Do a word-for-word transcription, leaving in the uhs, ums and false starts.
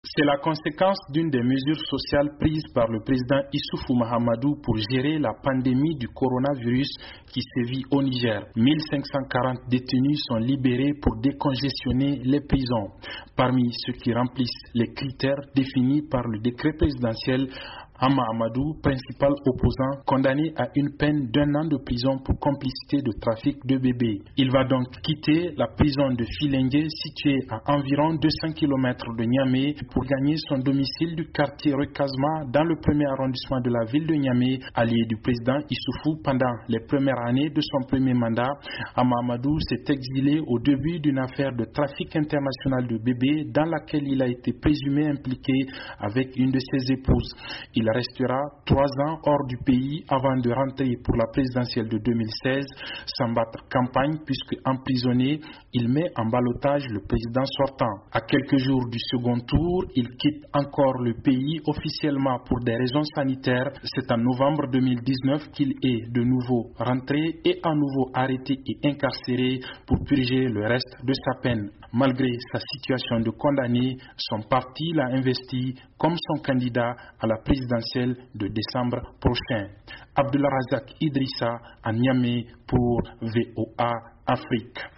C'est la conséquence d'une des mesures sociales prises par le président Issoufou Mahamadou pour gérer la pandémie du coronavirus qui sévit au Niger. mille cinq cent quarante détenus sont libérés pour décongestionner les prisons. Parmi ceux qui remplissent les critères définis par le décret présidentiel, Hama Amadou, principal opposant, condamné à une peine d'un an de prison pour complicité de trafic de bébés. Il va donc quitter la prison de Filengue, située à environ deux cents kilomètres de Niamey, pour gagner son domicile du quartier Rekazma dans le premier arrondissement de la ville de Niamey, allié du président Issoufou pendant les premières années de son premier mandat. Hama Amadou s'est exilé au début d'une affaire de trafic international de bébés dans laquelle il a été présumé impliqué avec une de ses épouses. Il restera trois ans hors du pays avant de rentrer pour la présidentielle de deux mille seize sans battre campagne puisque emprisonné, il met en ballottage le président sortant. À quelques jours du second tour, il quitte encore le pays officiellement pour des raisons sanitaires. C'est en novembre deux mille dix-neuf qu'il est de nouveau rentré et à nouveau arrêté et incarcéré pour purger le reste de sa peine. Malgré sa situation de condamné, son parti l'a investi comme son candidat à la présidentielle de décembre prochain. Abdullah Razak Idrissa à Niamey pour V O A Afrique.